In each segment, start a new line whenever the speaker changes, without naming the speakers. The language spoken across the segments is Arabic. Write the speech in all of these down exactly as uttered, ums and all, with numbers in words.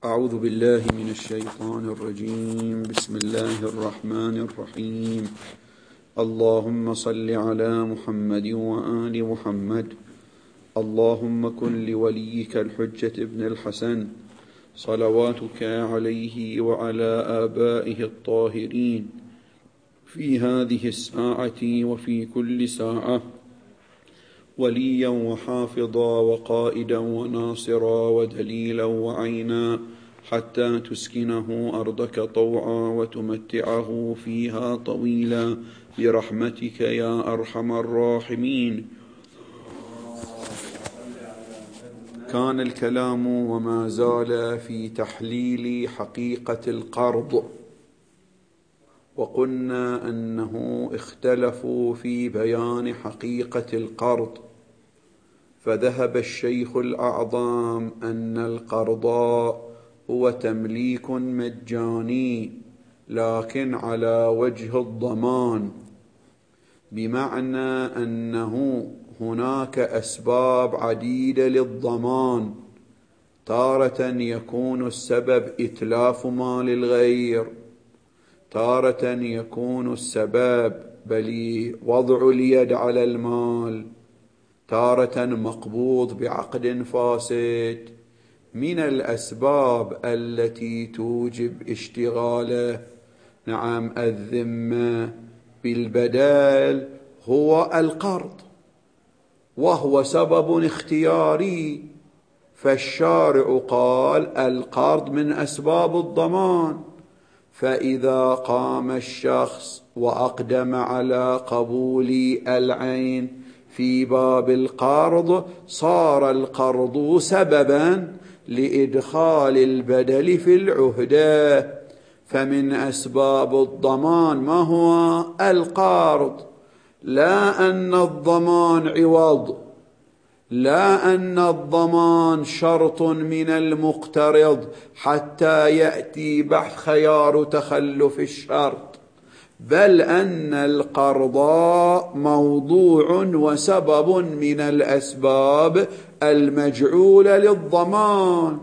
أعوذ بالله من الشيطان الرجيم. بسم الله الرحمن الرحيم. اللهم صل على محمد وآل محمد. اللهم كن لوليك الحجة ابن الحسن صلواتك عليه وعلى آبائه الطاهرين في هذه الساعة وفي كل ساعة وليا وحافظا وقائدا وناصرا ودليلا وعينا، حتى تسكنه أرضك طوعا وتمتعه فيها طويلا برحمتك يا أرحم الراحمين. كان الكلام وما زال في تحليل حقيقة القرض، وقلنا أنه اختلفوا في بيان حقيقة القرض، فذهب الشيخ الأعظم أن القرض هو تمليك مجاني لكن على وجه الضمان، بمعنى أنه هناك أسباب عديدة للضمان. تارة يكون السبب إتلاف مال الغير، تارة يكون السبب بل وضع اليد على المال، تارة مقبوض بعقد فاسد. من الأسباب التي توجب اشتغال نعم الذمة بالبدل هو القرض، وهو سبب اختياري، فالشارع قال القرض من أسباب الضمان. فإذا قام الشخص وأقدم على قبول العين في باب القرض، صار القرض سببا لإدخال البدل في العهدة. فمن أسباب الضمان ما هو؟ القرض، لا أن الضمان عوض، لا أن الضمان شرط من المقترض حتى يأتي بحث خيار تخلف الشرط، بل أن القرض موضوع وسبب من الأسباب المجعولة للضمان،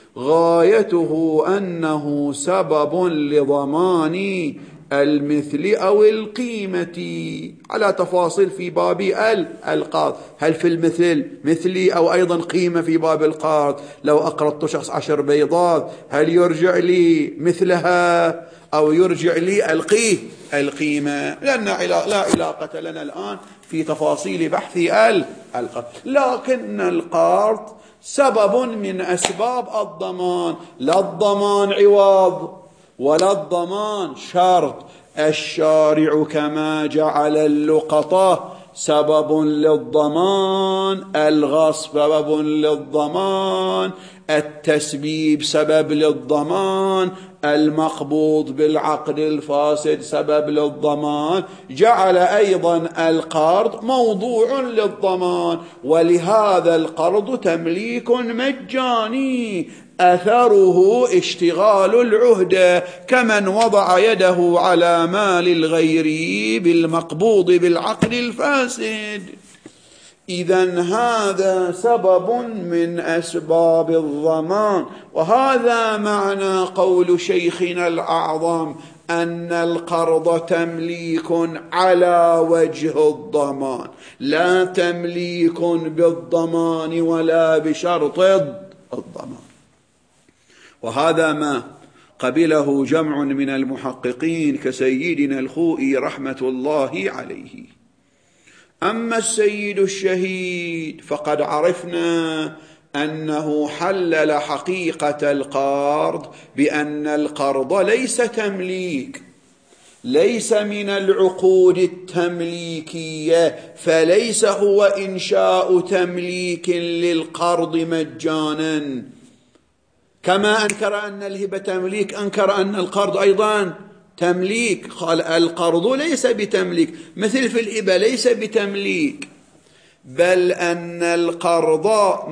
غايته أنه سبب لضمان المثل أو القيمة، على تفاصيل في باب القرض. هل في المثل مثلي أو أيضا قيمة في باب القرض؟ لو أقرضت شخص عشر بيضات هل يرجع لي مثلها أو يرجع لي القيه القيمة؟ لأن لا علاقة لنا الآن في تفاصيل بحث القرض، لكن القرض سبب من أسباب الضمان، لا الضمان عوض ولا الضمان شرط. الشارع كما جعل اللقطة سبب للضمان، الغصب سبب للضمان، التسبيب سبب للضمان، المقبوض بالعقد الفاسد سبب للضمان، جعل أيضا القرض موضوع للضمان. ولهذا القرض تمليك مجاني أثره اشتغال العهدة، كمن وضع يده على مال الغير بالمقبوض بالعقد الفاسد. إذن هذا سبب من أسباب الضمان، وهذا معنى قول شيخنا الأعظم أن القرض تمليك على وجه الضمان، لا تمليك بالضمان ولا بشرط الضمان. وهذا ما قبله جمع من المحققين كسيدنا الخوئي رحمة الله عليه. أما السيد الشهيد فقد عرفنا أنه حلل حقيقة القرض بأن القرض ليس تمليك، ليس من العقود التمليكية، فليس هو إنشاء تمليك للقرض مجانا. كما أنكر أن الهبة تمليك، أنكر أن القرض أيضا تمليك، قال القرض ليس بتمليك، مثل في الهبة ليس بتمليك، بل أن القرض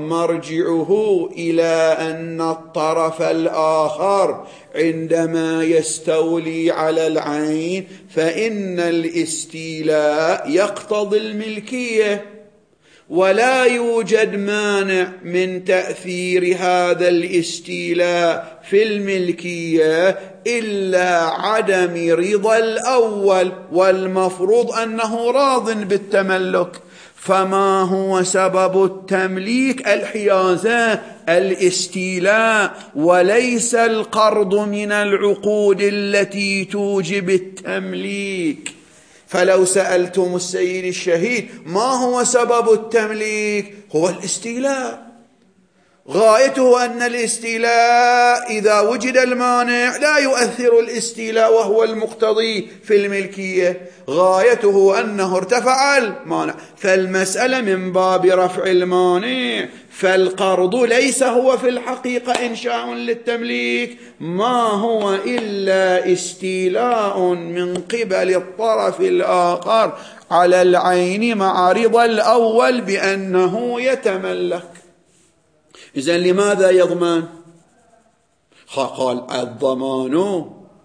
مرجعه إلى أن الطرف الآخر عندما يستولي على العين فإن الاستيلاء يقتضي الملكية، ولا يوجد مانع من تأثير هذا الاستيلاء في الملكية إلا عدم رضا الأول، والمفروض أنه راض بالتملك. فما هو سبب التمليك؟ الحيازة، الاستيلاء، وليس القرض من العقود التي توجب التمليك. فلو سألتم السيد الشهيد ما هو سبب التمليك؟ هو الاستيلاء، غايته أن الاستيلاء إذا وجد المانع لا يؤثر الاستيلاء وهو المقتضي في الملكية، غايته أنه ارتفع المانع. فالمسألة من باب رفع المانع، فالقرض ليس هو في الحقيقة إنشاء للتمليك، ما هو إلا استيلاء من قبل الطرف الآخر على العين مع رضا الأول بأنه يتملك. إذن لماذا يضمن؟ قال الضمان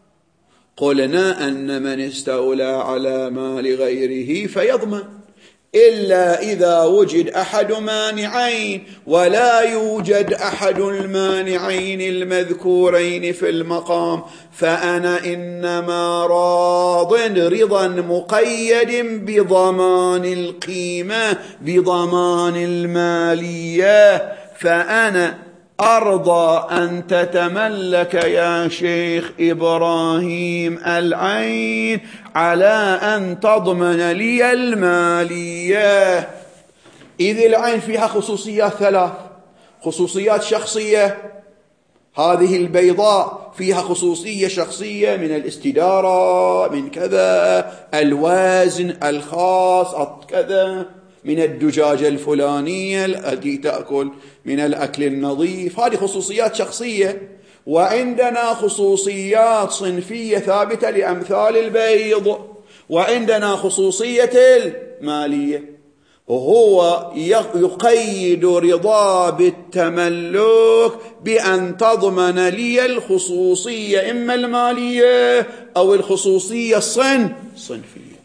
قلنا أن من استولى على مال غيره فيضمن، إلا إذا وجد أحد مانعين، ولا يوجد أحد المانعين المذكورين في المقام، فأنا إنما راض رضا مقيد بضمان القيمة، بضمان المالية. فأنا أرضى أن تتملك يا شيخ إبراهيم العين على أن تضمن لي المالية، إذ العين فيها خصوصيات ثلاث: خصوصيات شخصية، هذه البيضاء فيها خصوصية شخصية من الاستدارة، من كذا، الوزن الخاص كذا، من الدجاجة الفلانية التي تأكل من الأكل النظيف، هذه خصوصيات شخصية. وعندنا خصوصيات صنفية ثابتة لأمثال البيض، وعندنا خصوصية المالية، وهو يقيد رضا بالتملك بأن تضمن لي الخصوصية إما المالية أو الخصوصية الصنفية.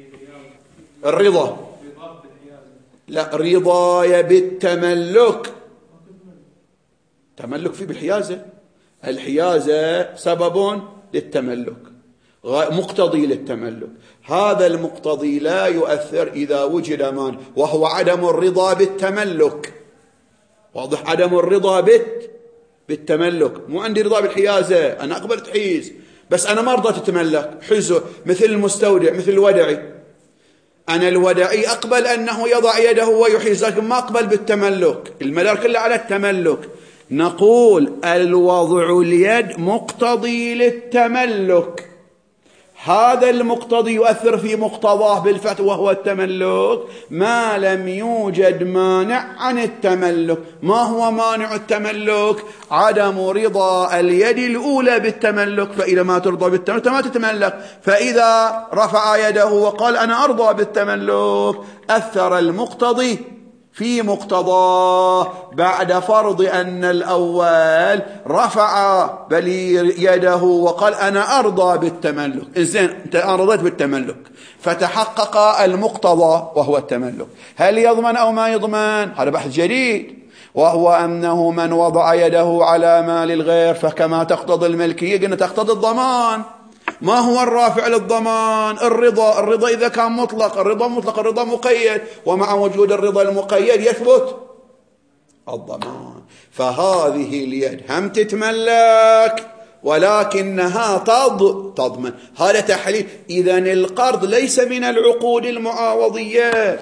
الرضا لا، رضايا بالتملك، تملك فيه بالحيازة، الحيازة سبب للتملك، مقتضي للتملك، هذا المقتضي لا يؤثر إذا وجد مانع، وهو عدم الرضا بالتملك. واضح؟ عدم الرضا بت بالتملك، مو عندي رضا بالحيازة، أنا أقبل تحيز بس أنا ما رضا تتملك، حزه مثل المستودع، مثل الودعي، أنا الودعي أقبل أنه يضع يده ويحيز، لكن ما أقبل بالتملك، المدار كله على التملك. نقول الوضع اليد مقتضي للتملك، هذا المقتضي يؤثر في مقتضاه بالفتح وهو التملك ما لم يوجد مانع عن التملك. ما هو مانع التملك؟ عدم رضا اليد الأولى بالتملك، فإذا ما ترضى بالتملك ما تتملك، فإذا رفع يده وقال أنا أرضى بالتملك أثر المقتضي في مقتضاه بعد فرض أن الأول رفع بل يده وقال أنا أرضى بالتملك. إذن أنت رضيت بالتملك فتحقق المقتضى وهو التملك. هل يضمن أو ما يضمن؟ هذا بحث جديد، وهو أنه من وضع يده على مال الغير فكما تقتضي الملكية قلنا تقتضي الضمان. ما هو الرافع للضمان؟ الرضا. الرضا إذا كان مطلق، الرضا مطلق، الرضا مقيد، ومع وجود الرضا المقيد يثبت الضمان. فهذه اليد هم تتملك ولكنها تض تضمن. هذا تحليل. إذن القرض ليس من العقود المعاوضية،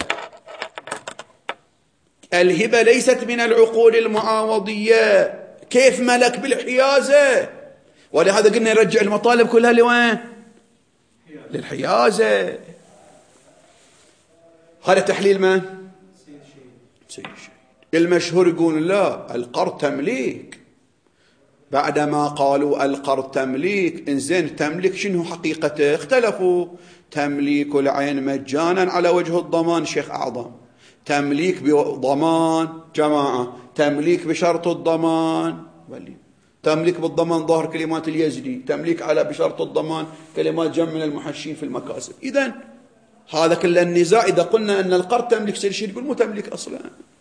الهبة ليست من العقود المعاوضية، كيف ملك بالحيازة؟ ولهذا قلنا يرجع المطالب كلها لوين؟ للحيازة. هذا تحليل من؟ سيد الشهيد. المشهور يقول لا، القرض تمليك. بعدما قالوا القرض تمليك، إنزين تمليك شنو حقيقته؟ اختلفوا. تمليك العين مجانا على وجه الضمان شيخ أعظم، تمليك بضمان جماعة، تمليك بشرط الضمان ولي، تمليك بالضمان ظاهر كلمات اليزدي، تمليك على بشرط الضمان كلمات جمع من المحشين في المكاسب. إذن هذا كل النزاع إذا قلنا أن القرض تملك شيء يقول مو تملك أصلا.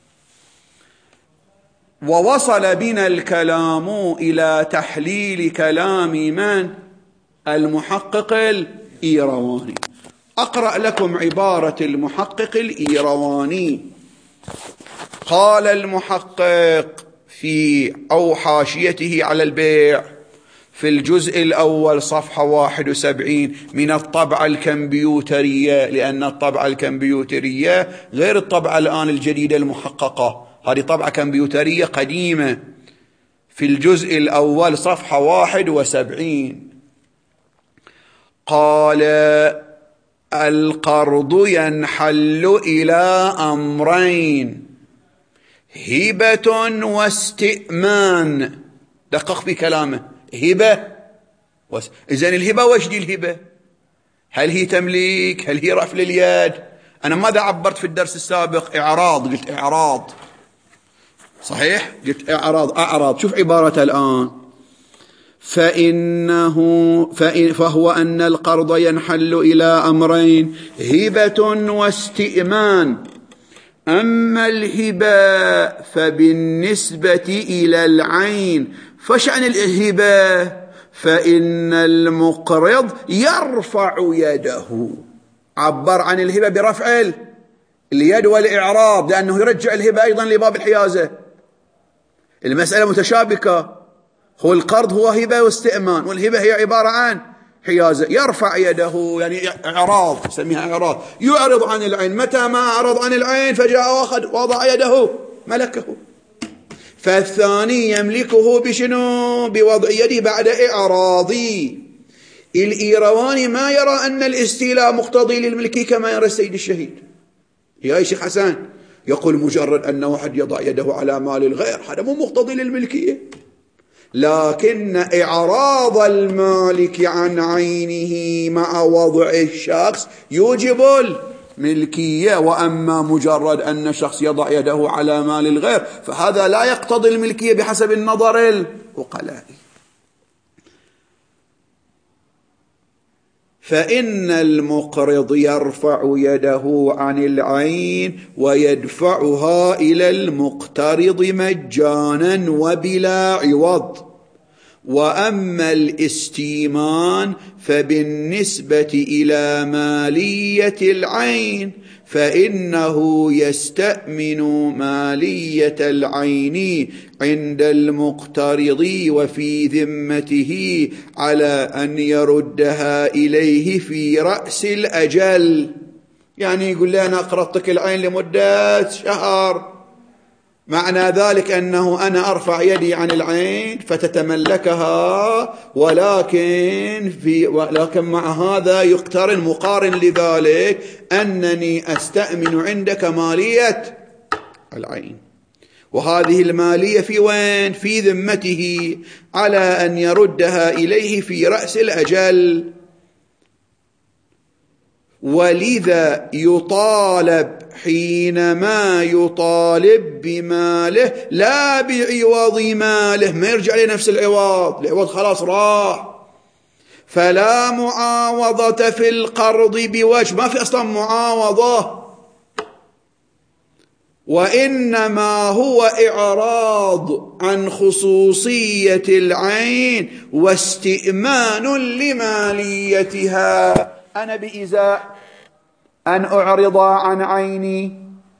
ووصل بنا الكلام إلى تحليل كلام من؟ المحقق الإيرواني. أقرأ لكم عبارة المحقق الإيرواني. قال المحقق في أو حاشيته على البيع في الجزء الأول صفحة واحد وسبعين من الطبعة الكمبيوترية، لأن الطبعة الكمبيوترية غير الطبعة الآن الجديدة المحققة، هذه طبعة كمبيوترية قديمة. في الجزء الأول صفحة واحد وسبعين قال: القرض ينحل إلى أمرين: هبة واستئمان. دقق في كلامه، هبة وس... إذن الهبة وش دي الهبة؟ هل هي تمليك؟ هل هي رفع اليد؟ أنا ماذا عبرت في الدرس السابق؟ إعراض، قلت إعراض صحيح؟ قلت إعراض أعراض. شوف عبارة الآن: فإنه فإن فهو أن القرض ينحل إلى أمرين: هبة واستئمان. أما الهبة فبالنسبة إلى العين فشأن الهبة فإن المقرض يرفع يده. عبر عن الهبة برفع اليد والإعراض، لأنه يرجع الهبة أيضا لباب الحيازة. المسألة متشابكة، هو القرض هو هبة واستئمان، والهبة هي عبارة عن حيازة. يرفع يده يعني إعراض، يسميها إعراض، يعرض عن العين. متى ما أعرض عن العين فجاء واحد وضع يده ملكه. فالثاني يملكه بشنو؟ بوضع يده بعد إعراضي. الإيرواني ما يرى أن الاستيلاء مقتضي للملكية كما يرى السيد الشهيد. يا شيخ حسن يقول مجرد أن واحد يضع يده على مال الغير هذا مو مقتضي للملكية، لكن إعراض المالك عن عينه مع وضع الشخص يوجب الملكية. وأما مجرد أن شخص يضع يده على مال الغير فهذا لا يقتضي الملكية بحسب النظر العقلائي. فإن المقرض يرفع يده عن العين ويدفعها إلى المقترض مجانا وبلا عوض. وأما الاستيمان فبالنسبة إلى مالية العين فإنه يستأمن مالية العين عند المقترض وفي ذمته على أن يردها إليه في رأس الأجل. يعني يقول لي أنا أقرضتك العين لمدة شهر، معنى ذلك أنه أنا أرفع يدي عن العين فتتملكها، ولكن في ولكن مع هذا يقترن مقارن لذلك أنني أستأمن عندك مالية العين، وهذه المالية في وين؟ في ذمته على أن يردها إليه في رأس الأجل. ولذا يطالب حينما يطالب بماله لا بعوض ماله، ما يرجع لنفس العوض، العوض خلاص راح. فلا معاوضة في القرض بوجه، ما في أصلا معاوضة، وإنما هو إعراض عن خصوصية العين واستئمان لماليتها. أنا بإزاء أن أعرض عن عيني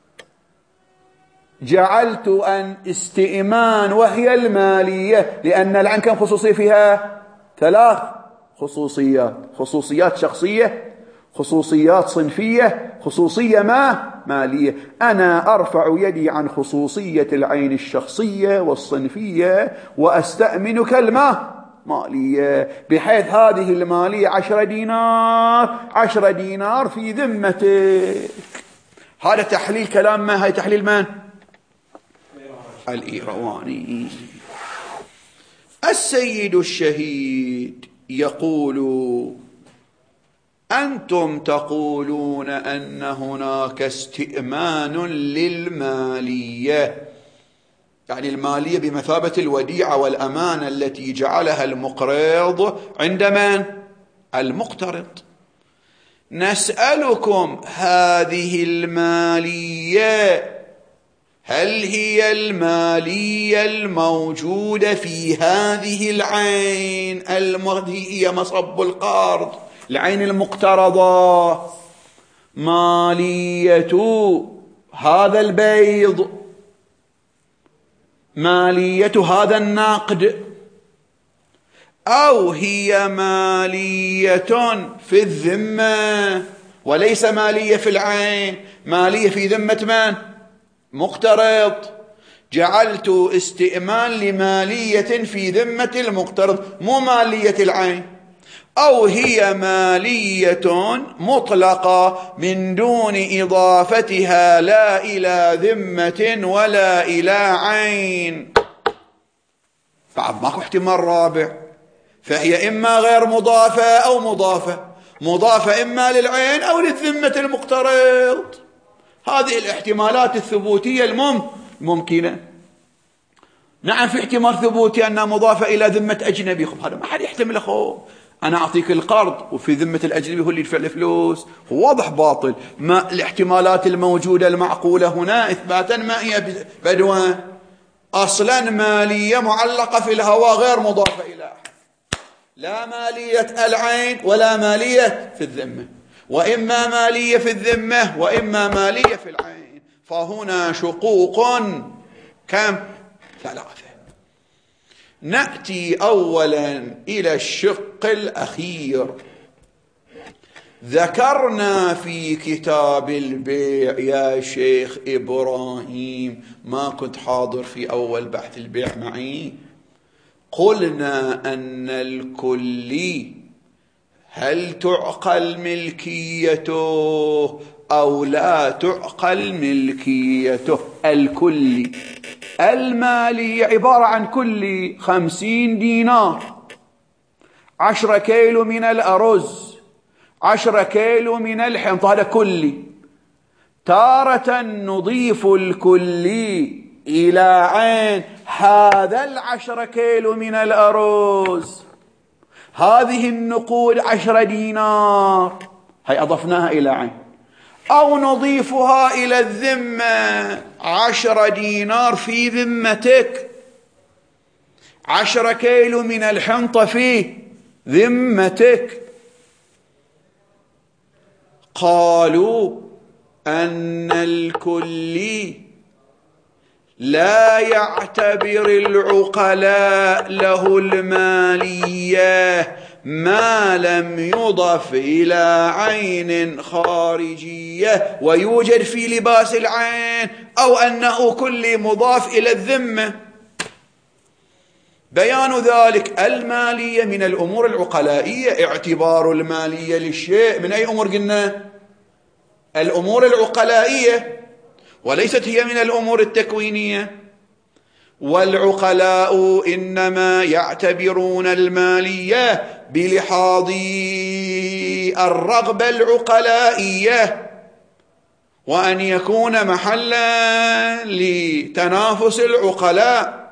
جعلت أن استئمان وهي المالية، لأن العين كم خصوصية فيها؟ ثلاث خصوصيات: خصوصيات شخصية، خصوصيات صنفية، خصوصية ما مالية. أنا أرفع يدي عن خصوصية العين الشخصية والصنفية وأستأمن كلمة مالية، بحيث هذه المالية عشرة دينار عشرة دينار في ذمتك. هذا تحليل كلام ما؟ هاي تحليل من؟ الإيرواني. السيد الشهيد يقول: أنتم تقولون أن هناك استئمان للمالية، يعني المالية بمثابة الوديعة والأمانة التي جعلها المقرض عند من؟ المقترض. نسألكم هذه المالية هل هي المالية الموجودة في هذه العين التي هي مصب القرض، العين المقترضة، مالية هذا البيض، مالية هذا النقد، أو هي مالية في الذمة وليس مالية في العين، مالية في ذمة من؟ مقترض. جعلت استئمان لمالية في ذمة المقترض مو مالية العين. أو هي مالية مطلقة من دون إضافتها لا إلى ذمة ولا إلى عين. بعد ماكو احتمال رابع، فهي إما غير مضافة أو مضافة، مضافة إما للعين أو للذمة المقترض. هذه الاحتمالات الثبوتية الممكنة. نعم في احتمال ثبوتي أنها مضافة إلى ذمة أجنبي، خب هذا ما حد يحتمل. أخو أنا أعطيك القرض وفي ذمة الأجنبي هو اللي يدفع الفلوس، واضح باطل. ما الاحتمالات الموجودة المعقولة هنا إثباتا ما هي بدوان، أصلا مالية معلقة في الهواء غير مضافة إلى أحد، لا مالية العين ولا مالية في الذمة، وإما مالية في الذمة وإما مالية في العين. فهنا شقوق كم؟ ثلاثة. نأتي أولا إلى الشق الأخير. ذكرنا في كتاب البيع يا شيخ إبراهيم، ما كنت حاضر في أول بحث البيع معي، قلنا أن الكلي هل تعقل ملكيته أو لا تعقل ملكيته؟ الكلي المالي عبارة عن كلي خمسين دينار، عشرة كيلو من الأرز، عشرة كيلو من الحنطة، هذا كلي. تارة نضيف الكلي إلى عين، هذا العشرة كيلو من الأرز، هذه النقود عشرة دينار، هي أضفناها إلى عين. أو نضيفها إلى الذمة، عشرة دينار في ذمتك، عشرة كيلو من الحنطة في ذمتك. قالوا أن الكلي لا يعتبر العقلاء له المالية ما لم يضف إلى عين خارجية ويوجد في لباس العين، أو أنه كل مضاف إلى الذمة. بيان ذلك المالية من الأمور العقلائية، اعتبار المالية للشيء من أي أمور قلنا؟ الأمور العقلائية، وليست هي من الأمور التكوينية. والعقلاء إنما يعتبرون المالية بلحاظ الرغبة العقلائية، وأن يكون محلا لتنافس العقلاء.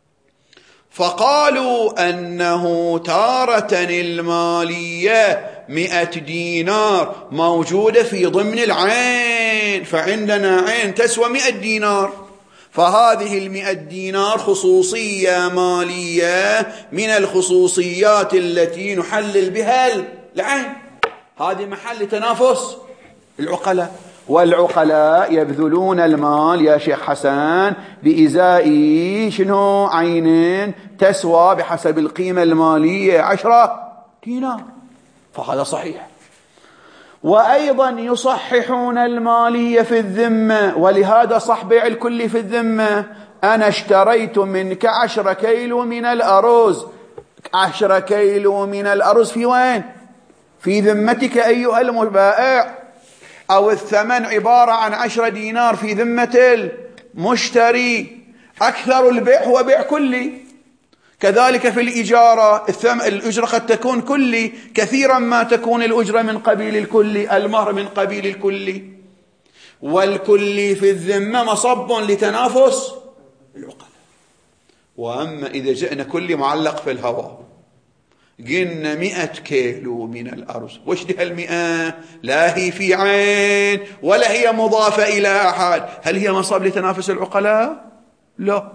فقالوا أنه تارة المالية مئة دينار موجودة في ضمن العين، فعندنا عين تسوى مئة دينار، فهذه المئة دينار خصوصية مالية من الخصوصيات التي نحلل بها العين، هذه محل تنافس العقلاء. والعقلاء يبذلون المال يا شيخ حسن بإزاء شنو؟ عين تسوى بحسب القيمة المالية عشرة دينار، فهذا صحيح. وأيضا يصححون المالية في الذمة، ولهذا صح بيع الكل في الذمة. أنا اشتريت منك عشرة كيلو من الأرز، عشرة كيلو من الأرز في وين؟ في ذمتك أيها المبائع، أو الثمن عبارة عن عشرة دينار في ذمة المشتري. أكثر البيع هو بيع كلي. كذلك في الإجارة، الأجرة قد تكون كلي، كثيرا ما تكون الأجرة من قبيل الكلي، المهر من قبيل الكلي. والكلي في الذمة مصب لتنافس العقلاء. وأما إذا جئنا كلي معلق في الهواء، قلنا مئة كيلو من الأرز، وش دي هالمئة؟ لا هي في عين ولا هي مضافة إلى أحد. هل هي مصاب لتنافس العقلاء؟ لا،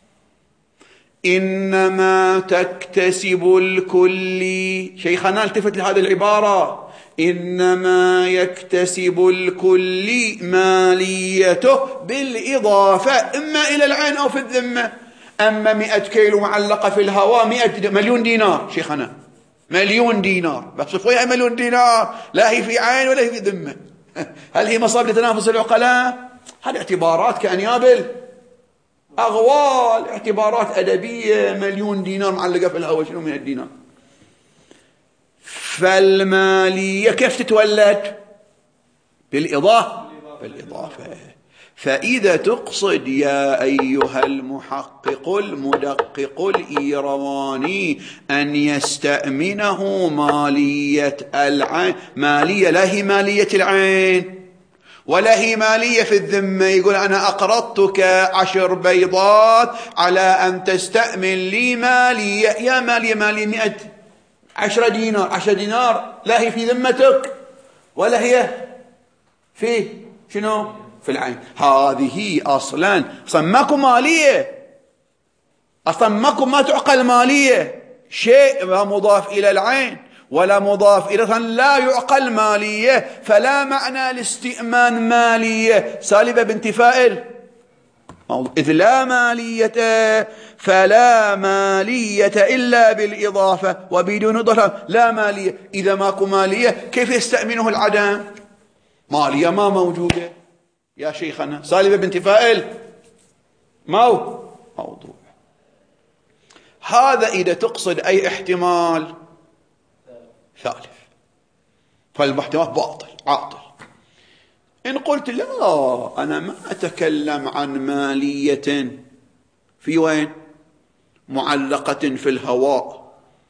إنما تكتسب الكلي. شيخنا التفت لهذه العبارة، إنما يكتسب الكلي ماليته بالإضافة إما إلى العين أو في الذمة. أما مئة كيلو معلقة في الهواء، مئة مليون دينار شيخنا، مليون دينار، بس فيها مليون دينار، لا هي في عين ولا هي في ذمة. هل هي مصاب لتنافس العقلاء؟ هذه اعتبارات كأنياب أغوال، اعتبارات أدبية. مليون دينار معلقة في الهواء، شنو من الدينار؟ فالمالية كيف تتولد؟ بالإضافة، بالإضافة. فإذا تقصد يا أيها المحقق المدقق الإيرواني أن يستأمنه مالية العين، مالية لا هي مالية العين ولا هي مالية في الذمة، يقول أنا أقرضتك عشر بيضات على أن تستأمن لي مالية، يا مالية مالية مئة عشرة دينار، عشرة دينار لا هي في ذمتك ولا هي في شنو؟ في العين. هذه أصلا صمكم مالية، أصلا ماكم ما تعقل مالية، شيء لا مضاف إلى العين ولا مضاف إلى، لا يعقل مالية، فلا معنى الاستئمان مالية سالبة بانتفاء، إذ لا مالية فلا مالية إلا بالإضافة، وبدون إضافة لا مالية. إذا ماكو مالية كيف يستأمنه العدم؟ مالية ما موجودة يا شيخنا، سالبة بانتفاء ما هو موضوع. هذا إذا تقصد أي احتمال ثالث، فالمحتمل باطل عاطل. إن قلت لا أنا ما أتكلم عن مالية في وين؟ معلقة في الهواء،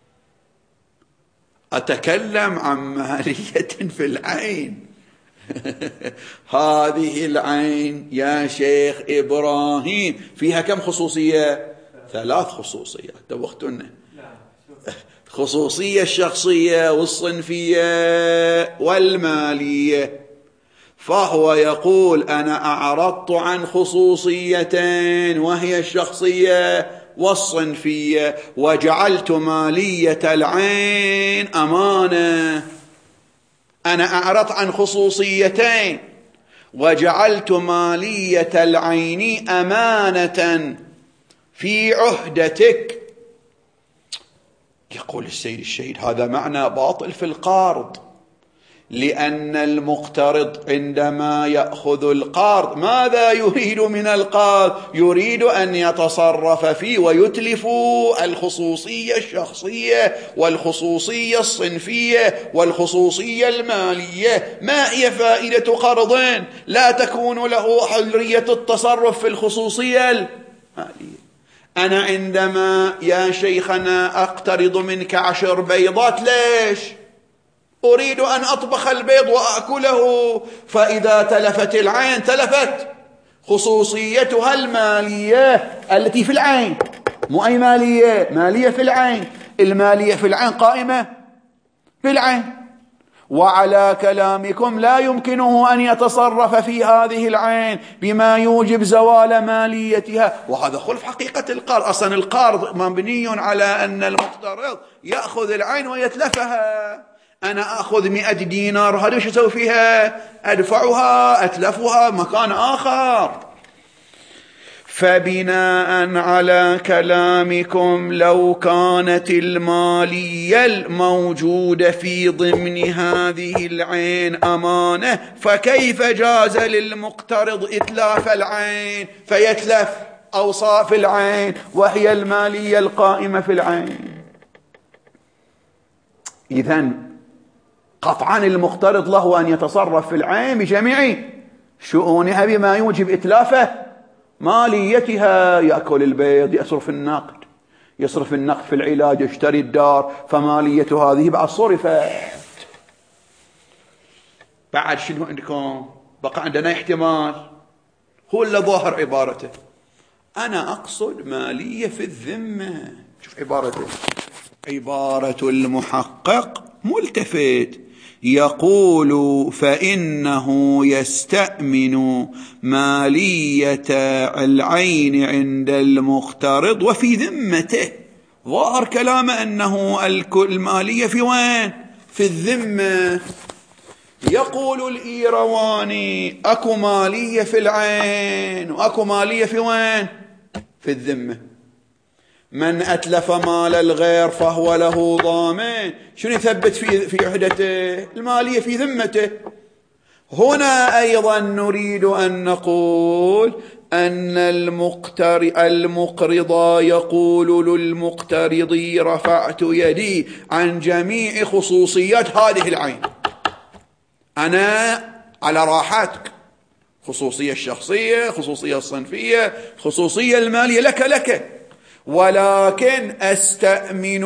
أتكلم عن مالية في العين. هذه العين يا شيخ إبراهيم فيها كم خصوصية؟ ثلاث خصوصيات، دوختنا، خصوصية الشخصية والصنفية والمالية. فهو يقول أنا أعرضت عن خصوصيتين وهي الشخصية والصنفية، وجعلت مالية العين أمانة. أنا أعرضت عن خصوصيتين وجعلت مالية العين أمانة في عهدتك. يقول السيد الشهيد هذا معنى باطل في القرض، لأن المقترض عندما يأخذ القرض ماذا يريد من القرض؟ يريد أن يتصرف فيه ويتلف الخصوصية الشخصية والخصوصية الصنفية والخصوصية المالية. ما هي فائدة قرض لا تكون له حرية التصرف في الخصوصية المالية؟ أنا عندما يا شيخنا أقترض منك عشر بيضات، ليش؟ أريد أن أطبخ البيض وأكله، فإذا تلفت العين تلفت خصوصيتها المالية التي في العين، مو أي مالية، مالية في العين. المالية في العين قائمة في العين، وعلى كلامكم لا يمكنه أن يتصرف في هذه العين بما يوجب زوال ماليتها، وهذا خلف حقيقة القرض. أصلا القرض مبني على أن المقترض يأخذ العين ويتلفها. أنا أخذ مئة دينار، هذا وش أسوي فيها؟ أدفعها، أتلفها مكان آخر. فبناء على كلامكم لو كانت المالية الموجودة في ضمن هذه العين أمانة، فكيف جاز للمقترض إتلاف العين فيتلف أوصاف العين وهي المالية القائمة في العين؟ إذن قطعا المقترض له أن يتصرف في العين بجميع شؤونها بما يوجب إتلافه ماليتها. يأكل البيض، يصرف النقد، يصرف النقد في العلاج، يشتري الدار، فماليته هذه بعد صرفت. بعد شنو عندكم؟ بقى عندنا احتمال، هو اللي ظاهر عبارته. أنا أقصد مالية في الذمة. شوف عبارته، عبارة المحقق ملتفت، يقول فإنه يستأمن مالية العين عند المقترض وفي ذمته. ظاهر كلامه أنه المالية في وين؟ في الذمة. يقول الإيرواني أكو مالية في العين وأكو مالية في وين؟ في الذمة. من أتلف مال الغير فهو له ضامن. شنو يثبت في في عهدته؟ المالية في ذمته. هنا أيضا نريد أن نقول أن المقرض يقول للمقترض رفعت يدي عن جميع خصوصيات هذه العين، أنا على راحتك، خصوصية الشخصية، خصوصية الصنفية، خصوصية المالية لك لك، ولكن أستأمن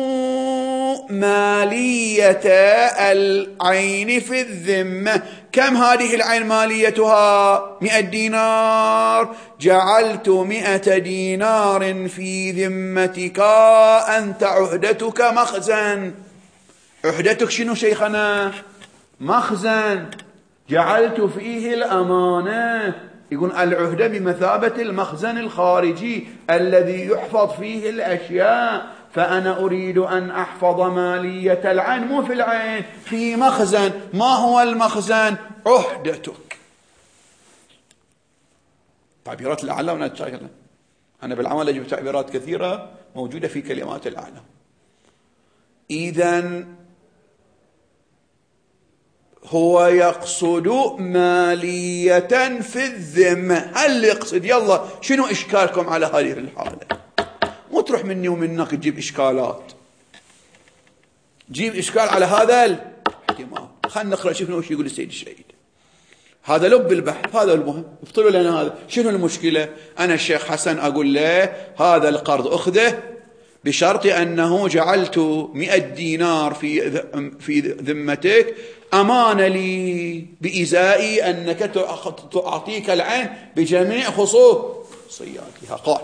مالية العين في الذمة. كم هذه العين ماليتها؟ مئة دينار. جعلت مئة دينار في ذمتك، أنت عهدتك مخزن. عهدتك شنو شيخنا؟ مخزن، جعلت فيه الأمانة. يقول العهدة بمثابة المخزن الخارجي الذي يحفظ فيه الأشياء، فأنا أريد أن أحفظ مالية العين مو في العين، في مخزن. ما هو المخزن؟ عهدتك. تعبيرات الأعلى ونتشاكل. أنا بالعمل أجيب تعبيرات كثيرة موجودة في كلمات الأعلى. إذن هو يقصد مالية في الذمة. هل يقصد يلا شنو إشكالكم على هذه الحالة؟ مو تروح مني ومنك تجيب إشكالات، جيب إشكال على هذا الاحتمال. خلنا نقرأ شوفنا وش يقول السيد الشهيد. هذا لب البحث، هذا المهم. ابطلوا لنا هذا. شنو المشكلة؟ أنا الشيخ حسن أقول له هذا القرض أخذه بشرط أنه جعلت مئة دينار في في ذمتك أمانة لي بإزائي أنك تعطيك العين بجميع خصوصياتها. قال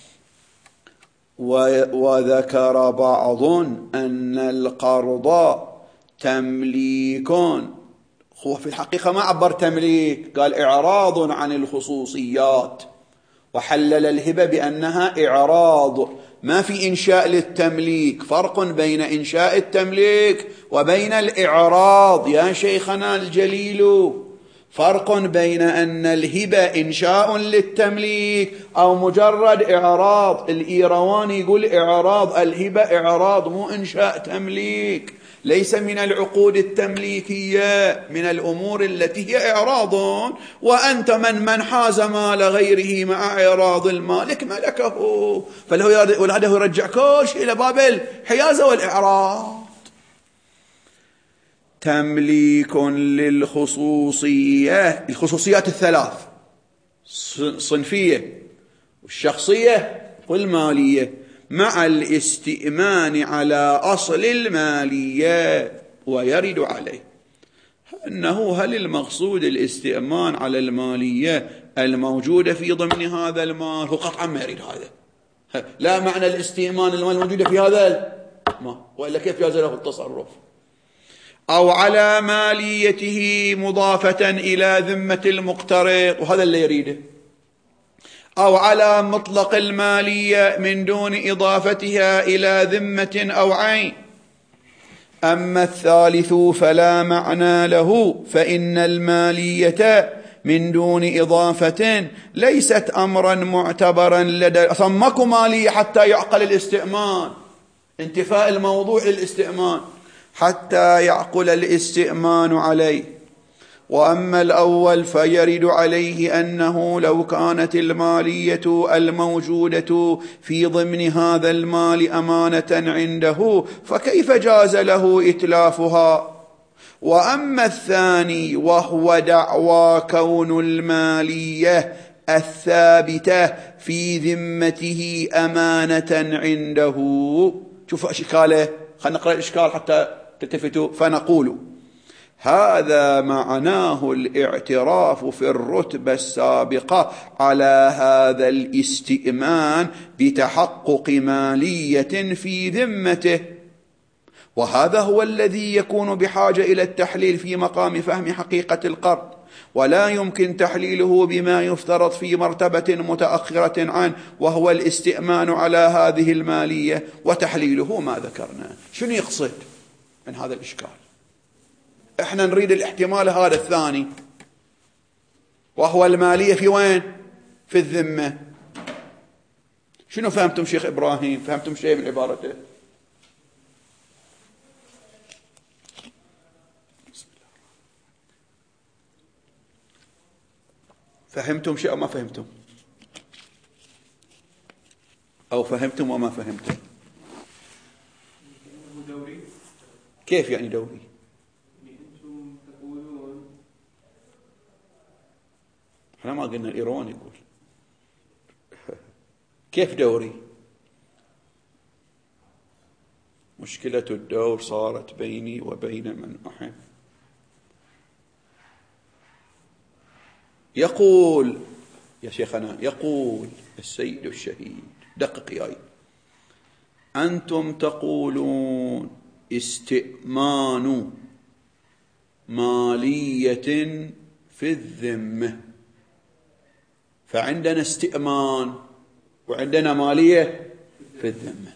وذكر بعض أن القرض تمليك. هو في الحقيقة ما عبر تمليك، قال إعراض عن الخصوصيات، وحلل الهبة بأنها إعراض، ما في إنشاء للتمليك. فرق بين إنشاء التمليك وبين الإعراض يا شيخنا الجليل. فرق بين أن الهبة إنشاء للتمليك أو مجرد إعراض. الإيرواني يقول إعراض، الهبة إعراض مو إنشاء تمليك، ليس من العقود التمليكية، من الأمور التي هي إعراض. وأنت من من حاز مال غيره مع إعراض المالك ملكه، فله يرجع كل شيء إلى باب الحيازة والإعراض. تمليك للخصوصية، الخصوصيات الثلاث، الصنفية والشخصية والمالية، مع الاستئمان على أصل المالية. ويرد عليه أنه هل المقصود الاستئمان على المالية الموجودة في ضمن هذا المال؟ هو قطعا ما يريد هذا، لا معنى الاستئمان المال الموجودة في هذا المال، وإلا كيف جاز له التصرف؟ أو على ماليته مضافة إلى ذمة المقترض، وهذا اللي يريده، أو على مطلق المالية من دون إضافتها إلى ذمة أو عين. أما الثالث فلا معنى له، فإن المالية من دون إضافة ليست أمرا معتبرا لدى ثمكم مالية حتى يعقل الاستئمان، انتفاء الموضوع للاستئمان حتى يعقل الاستئمان عليه. وأما الأول فيرد عليه أنه لو كانت المالية الموجودة في ضمن هذا المال أمانة عنده فكيف جاز له إتلافها. وأما الثاني وهو دعوى كون المالية الثابتة في ذمته أمانة عنده. شوفوا إشكاله، خلينا نقرأ الإشكال حتى تلتفتوا. فنقول هذا معناه الاعتراف في الرتبة السابقة على هذا الاستئمان بتحقق مالية في ذمته، وهذا هو الذي يكون بحاجة إلى التحليل في مقام فهم حقيقة القرض، ولا يمكن تحليله بما يفترض في مرتبة متأخرة عنه وهو الاستئمان على هذه المالية، وتحليله ما ذكرنا. شنو يقصد من هذا الإشكال؟ احنا نريد الاحتمال هذا الثاني، وهو المالية في وين؟ في الذمة. شنو فهمتم شيخ إبراهيم؟ فهمتم شيء من عبارته؟ فهمتم شيء أو ما فهمتم؟ أو فهمتم وما فهمتم؟
دوري.
كيف يعني دوري؟
يعني أنتم تقولون،
احنا ما قلنا الإيران يقول. كيف دوري؟ مشكلة الدور صارت بيني وبين من أحب. يقول يا شيخنا، يقول السيد الشهيد، دقق ياي، أنتم تقولون استئمان مالية في الذمة، فعندنا استئمان وعندنا مالية في الذمة،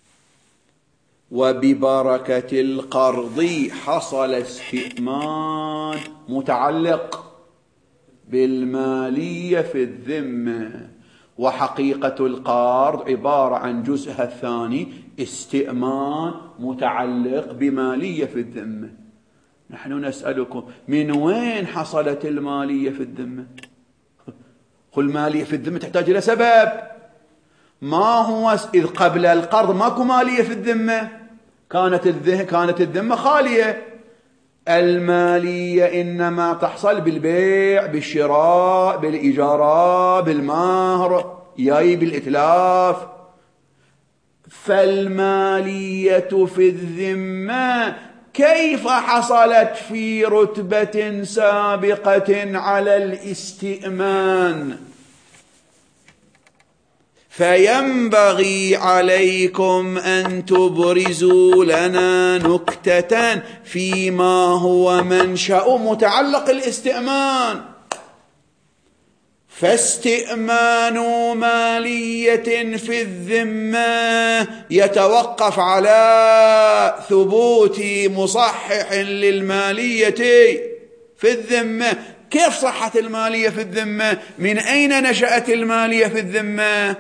وببركة القرض حصل استئمان متعلق بالمالية في الذمة، وحقيقة القرض عبارة عن جزءها الثاني استئمان متعلق بمالية في الذمة. نحن نسألكم من وين حصلت المالية في الذمة؟ قل مالية في الذمة تحتاج إلى سبب. ما هو إذ قبل القرض ماكو مالية في الذمة، كانت الذمة كانت الذمة خالية. المالية إنما تحصل بالبيع، بالشراء، بالإجارة، بالمهر، ياي بالإتلاف. فالمالية في الذمة كيف حصلت في رتبة سابقة على الاستئمان؟ فينبغي عليكم أن تبرزوا لنا نكتة فيما هو منشأ متعلق الاستئمان. فاستئمان مالية في الذمة يتوقف على ثبوت مصحح للمالية في الذمة. كيف صحت المالية في الذمة؟ من أين نشأت المالية في الذمة؟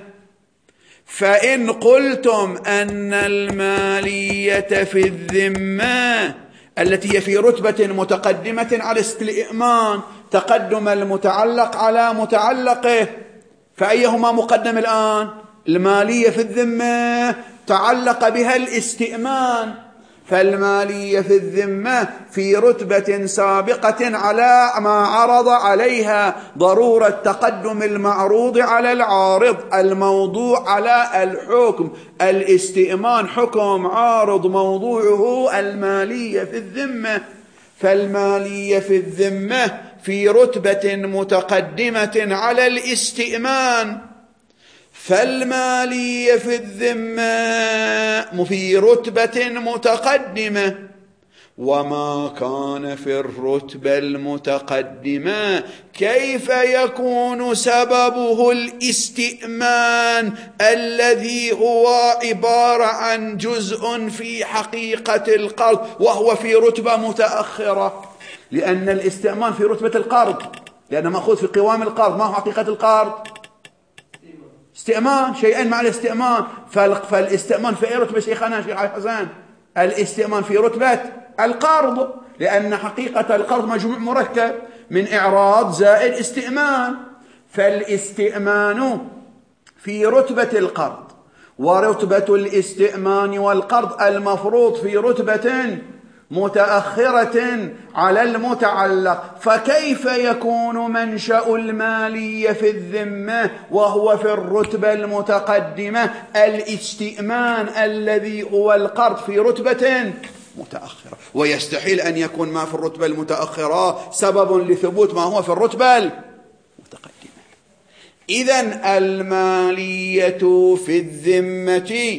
فإن قلتم أن المالية في الذمة التي هي في رتبة متقدمة على الاستئمان تقدم المتعلق على متعلقه، فأيهما مقدم الآن؟ المالية في الذمة تعلق بها الاستئمان، فالمالية في الذمة في رتبة سابقة على ما عرض عليها ضرورة تقدم المعروض على العارض، الموضوع على الحكم. الاستئمان حكم، عارض موضوعه المالية في الذمة. فالمالية في الذمة في رتبة متقدمة على الاستئمان، فالمالية في الذمة في رتبة متقدمة، وما كان في الرتبة المتقدمة كيف يكون سببه الاستئمان الذي هو عبارة عن جزء في حقيقة القرض وهو في رتبة متأخرة؟ لأن الاستئمان في رتبة القرض، لأنه مأخوذ في قوام القرض. ما هو حقيقة القرض؟ استئمان، شيئين مع الاستئمان. فالاستئمان في أي رتبة شيخنا شيخ حسن؟ الاستئمان في رتبة القرض، لأن حقيقة القرض مجموع مركب من إعراض زائد استئمان. فالاستئمان في رتبة القرض، ورتبة الاستئمان والقرض المفروض في رتبة متأخرة على المتعلق. فكيف يكون منشأ المالية في الذمة وهو في الرتبة المتقدمة الاستئمان الذي هو القرض في رتبة متأخرة، ويستحيل أن يكون ما في الرتبة المتأخرة سبب لثبوت ما هو في الرتبة المتقدمة. إذن المالية في الذمة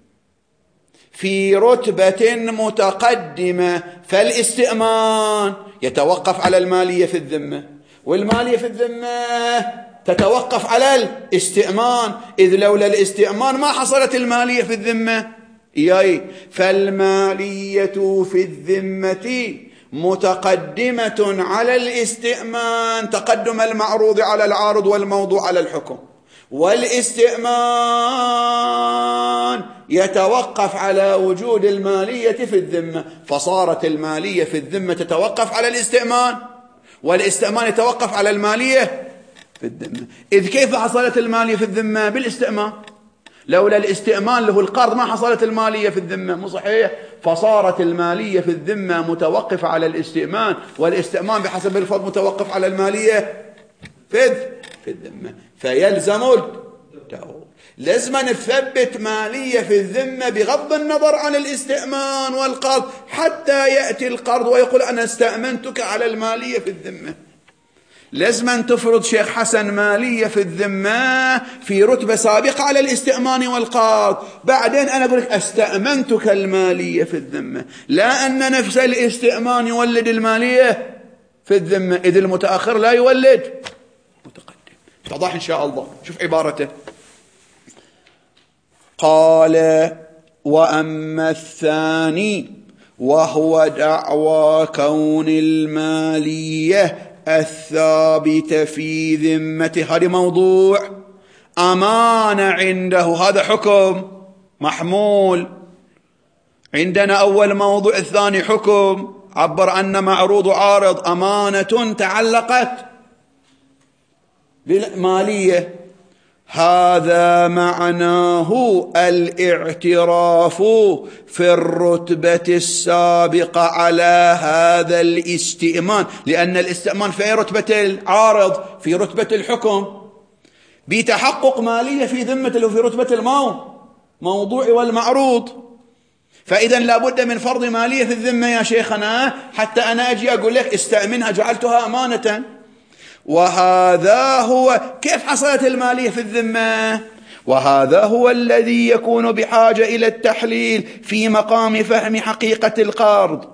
في رتبة متقدمة، فالاستئمان يتوقف على المالية في الذمة، والمالية في الذمة تتوقف على الاستئمان، إذ لولا الاستئمان ما حصلت المالية في الذمة. إياي فالمالية في الذمة متقدمة على الاستئمان، تقدم المعروض على العارض والموضوع على الحكم، والاستئمان يتوقف على وجود المالية في الذمة، فصارت المالية في الذمة تتوقف على الاستئمان، والاستئمان يتوقف على المالية في الذمة. إذ كيف حصلت المالية في الذمة؟ بالاستئمان، لولا الاستئمان له القرض ما حصلت المالية في الذمة، مو صحيح؟ فصارت المالية في الذمة متوقفة على الاستئمان، والاستئمان بحسب الفرض متوقف على المالية في الذمة، فيلزم التأول. لازم نثبت مالية في الذمة بغض النظر عن الاستئمان والقرض، حتى يأتي القرض ويقول أنا استأمنتك على المالية في الذمة. لازم أن تفرض شيخ حسن مالية في الذمة في رتبة سابقة على الاستئمان والقرض، بعدين أنا أقول لك استأمنتك المالية في الذمة، لا أن نفس الاستئمان يولد المالية في الذمة، إذ المتأخر لا يولد متقدم. اتضح إن شاء الله. شوف عبارته، قال وأما الثاني وهو دعوى كون المالية الثابتة في ذمته، هذا موضوع أمانة عنده، هذا حكم محمول عندنا. أول موضوع، الثاني حكم عبر أن معروض عارض أمانة تعلقت بالمالية، هذا معناه الاعتراف في الرتبة السابقة على هذا الاستئمان، لأن الاستئمان في رتبة العارض في رتبة الحكم، بتحقق مالية في ذمته في رتبة الموضوع والمعروض. فإذا لابد من فرض مالية في الذمة يا شيخنا، حتى أنا أجي أقول لك استأمنها جعلتها أمانة. وهذا هو كيف حصلت المالية في الذمة، وهذا هو الذي يكون بحاجة إلى التحليل في مقام فهم حقيقة القرض.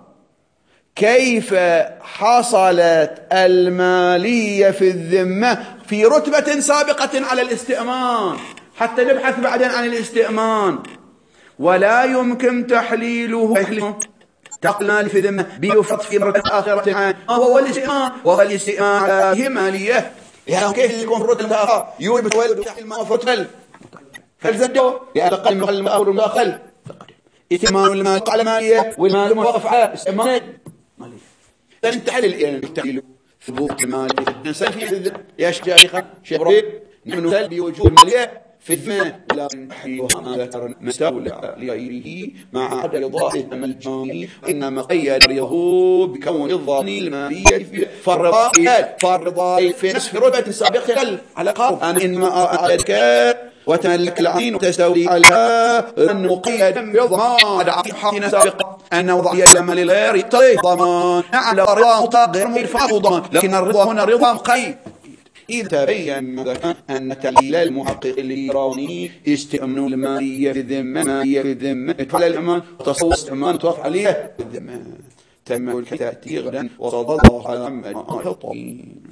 كيف حصلت المالية في الذمة في رتبة سابقة على الاستئمان، حتى نبحث بعدين عن الاستئمان، ولا يمكن تحليله تقلال في ذمة بيفرط في مرة آخرة عن وهو الاستئمان، وهو الاستئمان على مالية. يعني كيف يكون فرط المتأخر يوجب تولد تحت المفرط فل فالزدوا لأن قلم المأخر المداخل استئمان المال على مالية، والمال موقف على استئمان مالية. لن تحلل التحليل ثبوت المال الإنسان في الذمة يا شيخ شبري نحن نسأل بوجود المالية في الذمة، لكن تحليلها ما ذكر مستولى لغيره مع عدم ظاهر الجاني، إنما قيد رضاه بكون الظاني المالية فالرضا فالرضا في نفس رتبة سابقة على قرض إنما أعدك وتملك العين وتستولي عليها أن مقيدا بضمان حقنا سابقا أن وضعي لما للغير يقتضي ضمان على رضا غير مرفع ضمان، لكن الرضا هنا رضا مقيد. إذا تبين أن تحليل المحقق الإيراني استئمان المالية في الذمة مالية في الذمة على الأمان وتصور استئمان توقف عليه في الذمة تم الحتاتي غدا وصد الله على محمد الطين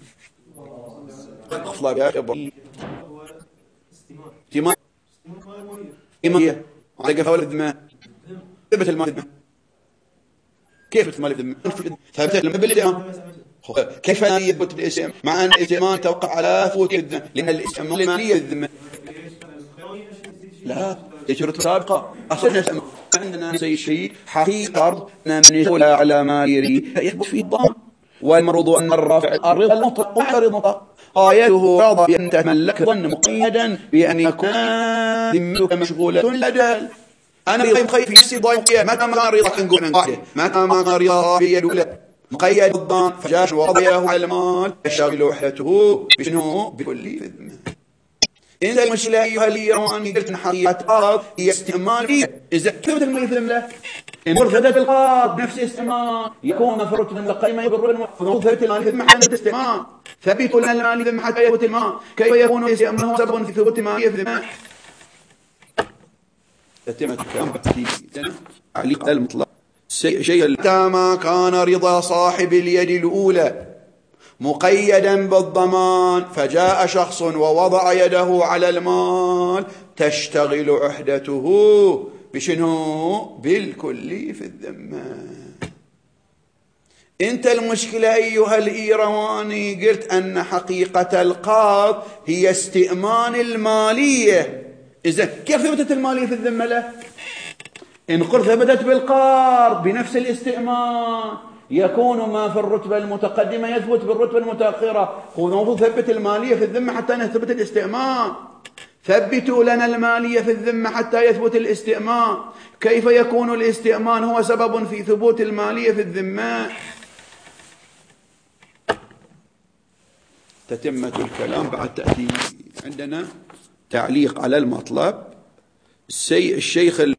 أخلاق يا أخي استئمان استئمان على قفاول الذمة ثبت المال الذمة كيف المال الذمة ثبت المال كيف يثبت الاسم مع أن الاستئمان توقع على ثبوت الذمة، لأن الاستئمان المالية الذمة لا تجربة سابقة أصلا عندنا نسي شيء حقيقة نمني على ماليري يثبت فيه الضمان، والمرض أن الرافع الرضا المطلق وعرض المطلق آيته رضا بأن تملك ظن مقيدا بأن يكون ذمتك مشغولة لدال. أنا رضا في نفسي ضيقية متى ما رضا نقول من قاعدة متى ما رضا في يدولة مقيد الضمان فجاش وضيه على المال يشغل وحدته بشنو بكل ذمة. إذا المشكلة أيها اللي يرون أن قلت حقيقة أرض هي استعمالية، إذا كيف المال في ذمة إن ثبت بالقرض نفس استثمار يكون مفروض المتقدمة يضر ثبت المال في محل الاستثمار ثبت لنا المال في محل يثبت المال كيف يكون الاستثمار سبب في ثبوت المال في المال تتم الكلام تعليق المطلق شيء ما كان رضا صاحب اليد الأولى مقيدا بالضمان فجاء شخص ووضع يده على المال تشتغل عهدته بشنو بالكلي في الذمة. انت المشكلة أيها الإيرواني قلت أن حقيقة القرض هي استئمان المالية. إذن كيف ثبتت المالية في الذمة له؟ إن قلت ثبتت بالقرض بنفس الاستئمان يكون ما في الرتبة المتقدمة يثبت بالرتبة المتأخرة. هو المفروض ثبت المالية في الذمة حتى نثبت الاستئمان. ثبتوا لنا المالية في الذمة حتى يثبت الاستئمان. كيف يكون الاستئمان هو سبب في ثبوت المالية في الذمة؟ تتمة الكلام بعد تأتي عندنا تعليق على المطلب. الشيخ